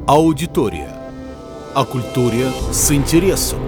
Аудитория. О культуре с интересом.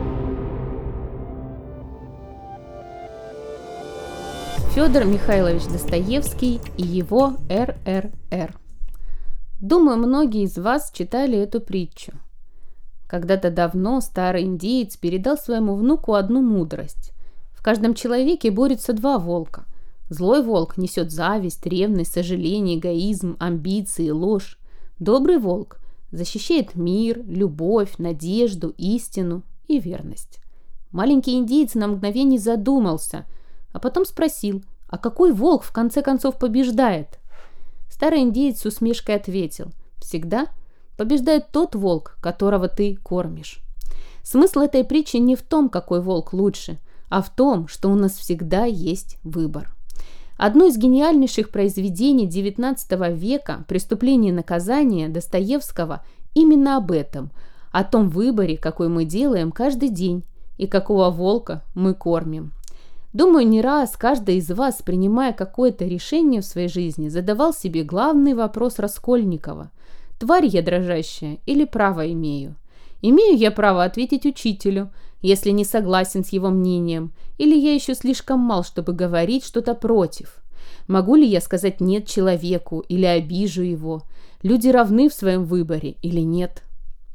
Федор Михайлович Достоевский и его РРР. Думаю, многие из вас читали эту притчу. Когда-то давно старый индеец передал своему внуку одну мудрость. В каждом человеке борются два волка. Злой волк несет зависть, ревность, сожаление, эгоизм, амбиции, ложь. Добрый волк защищает мир, любовь, надежду, истину и верность. Маленький индеец на мгновение задумался, а потом спросил, а какой волк в конце концов побеждает? Старый индеец с усмешкой ответил, всегда побеждает тот волк, которого ты кормишь. Смысл этой притчи не в том, какой волк лучше, а в том, что у нас всегда есть выбор. Одно из гениальнейших произведений XIX века «Преступление и наказание» Достоевского именно об этом, о том выборе, какой мы делаем каждый день и какого волка мы кормим. Думаю, не раз каждый из вас, принимая какое-то решение в своей жизни, задавал себе главный вопрос Раскольникова. Тварь я дрожащая или право имею? Имею я право ответить учителю, если не согласен с его мнением, или я еще слишком мал, чтобы говорить что-то против? Могу ли я сказать «нет» человеку или обижу его? Люди равны в своем выборе или нет?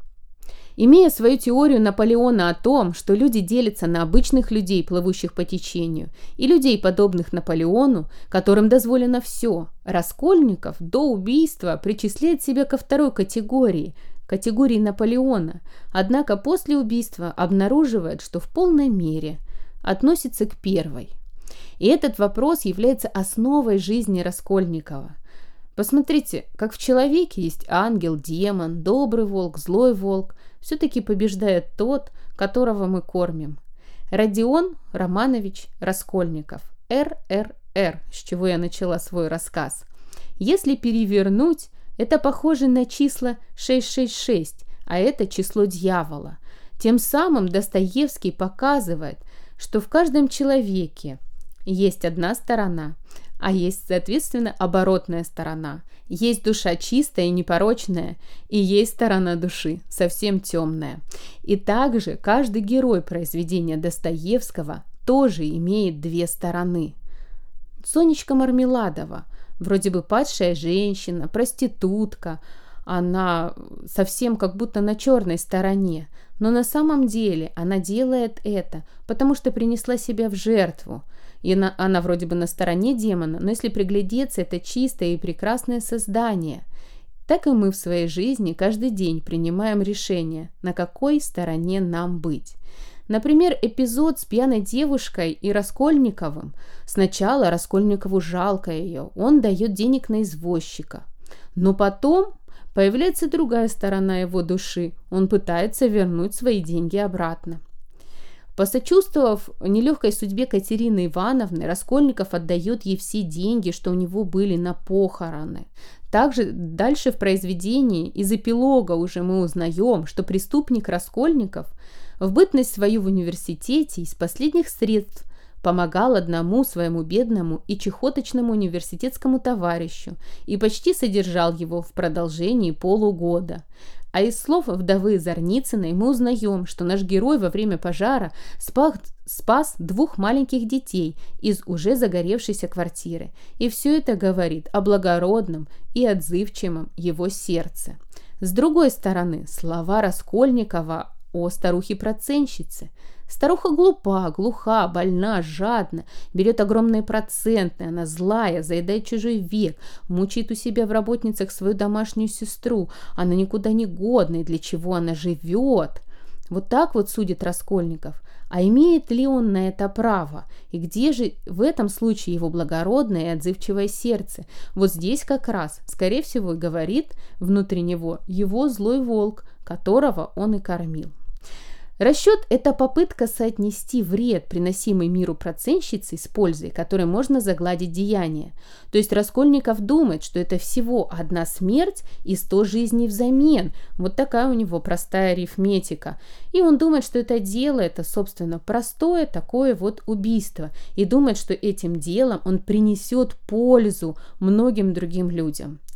Имея свою теорию Наполеона о том, что люди делятся на обычных людей, плывущих по течению, и людей, подобных Наполеону, которым дозволено все, Раскольников до убийства причисляет себя ко второй категории Наполеона, однако после убийства обнаруживает, что в полной мере относится к первой. И этот вопрос является основой жизни Раскольникова. Посмотрите, как в человеке есть ангел, демон, добрый волк, злой волк, все-таки побеждает тот, которого мы кормим. Родион Романович Раскольников, РРР, с чего я начала свой рассказ. Если перевернуть, это похоже на числа 666, а это число дьявола. Тем самым Достоевский показывает, что в каждом человеке есть одна сторона, а есть, соответственно, оборотная сторона. Есть душа чистая и непорочная, и есть сторона души, совсем темная. И также каждый герой произведения Достоевского тоже имеет две стороны. Сонечка Мармеладова, вроде бы падшая женщина, проститутка, она совсем как будто на черной стороне, но на самом деле она делает это, потому что принесла себя в жертву. И она вроде бы на стороне демона, но если приглядеться, это чистое и прекрасное создание. Так и мы в своей жизни каждый день принимаем решение, на какой стороне нам быть. Например, эпизод с пьяной девушкой и Раскольниковым. Сначала Раскольникову жалко ее, он дает денег на извозчика. Но потом появляется другая сторона его души, он пытается вернуть свои деньги обратно. Посочувствовав нелегкой судьбе Катерины Ивановны, Раскольников отдает ей все деньги, что у него были на похороны. Также дальше в произведении из эпилога уже мы узнаем, что преступник Раскольников в бытность свою в университете из последних средств помогал одному своему бедному и чехоточному университетскому товарищу и почти содержал его в продолжении полугода. А из слов вдовы Зарницыной мы узнаем, что наш герой во время пожара спас двух маленьких детей из уже загоревшейся квартиры. И все это говорит о благородном и отзывчивом его сердце. С другой стороны, слова Раскольникова о старухе-процентщице. Старуха глупа, глуха, больна, жадна, берет огромные проценты, она злая, заедает чужой век, мучает у себя в работницах свою домашнюю сестру, она никуда не годна, и для чего она живет. Вот так вот судит Раскольников. А имеет ли он на это право? И где же в этом случае его благородное и отзывчивое сердце? Вот здесь как раз, скорее всего, говорит внутри него его злой волк, которого он и кормил. Расчет – это попытка соотнести вред, приносимый миру процентщицы, с пользой, которой можно загладить деяние. То есть Раскольников думает, что это всего одна смерть и 100 жизней взамен. Вот такая у него простая арифметика. И он думает, что это дело – это, собственно, простое такое вот убийство. И думает, что этим делом он принесет пользу многим другим людям.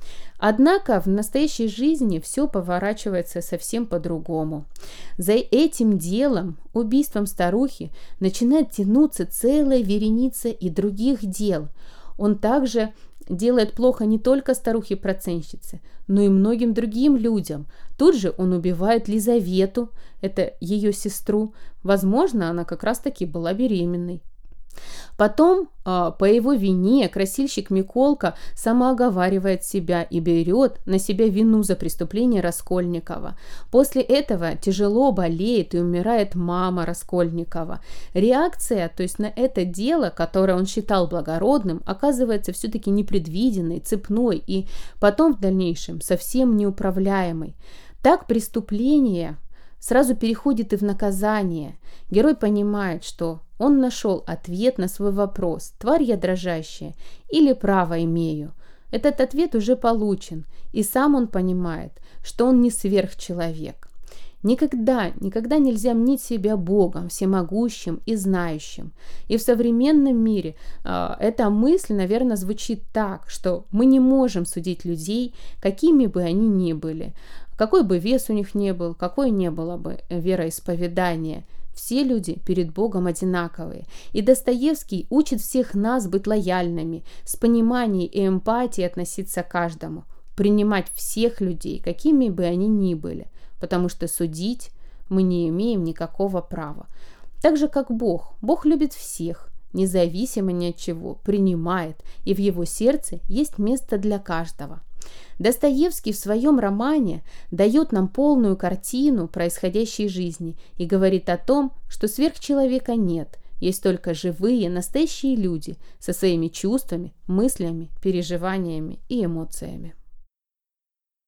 Однако в настоящей жизни все поворачивается совсем по-другому. За этим делом, убийством старухи, начинает тянуться целая вереница и других дел. Он также делает плохо не только старухе-процентщице, но и многим другим людям. Тут же он убивает Лизавету, это ее сестру. Возможно, она как раз-таки была беременной. Потом, по его вине, красильщик Миколка самооговаривает себя и берет на себя вину за преступление Раскольникова. После этого тяжело болеет и умирает мама Раскольникова. Реакция, то есть на это дело, которое он считал благородным, оказывается все-таки непредвиденной, цепной и потом в дальнейшем совсем неуправляемой. Так преступление сразу переходит и в наказание. Герой понимает, что он нашел ответ на свой вопрос: тварь я дрожащая или право имею? Этот ответ уже получен, и сам он понимает, что он не сверхчеловек. Никогда нельзя мнить себя Богом, всемогущим и знающим. И в современном мире эта мысль, наверное, звучит так, что мы не можем судить людей, какими бы они ни были, какой бы вес у них ни был, какое ни было бы вероисповедание. Все люди перед Богом одинаковые. И Достоевский учит всех нас быть лояльными, с пониманием и эмпатией относиться к каждому, принимать всех людей, какими бы они ни были, потому что судить мы не имеем никакого права. Так же, как Бог. Бог любит всех, независимо ни от чего, принимает, и в его сердце есть место для каждого. Достоевский в своем романе дает нам полную картину происходящей жизни и говорит о том, что сверхчеловека нет, есть только живые, настоящие люди со своими чувствами, мыслями, переживаниями и эмоциями.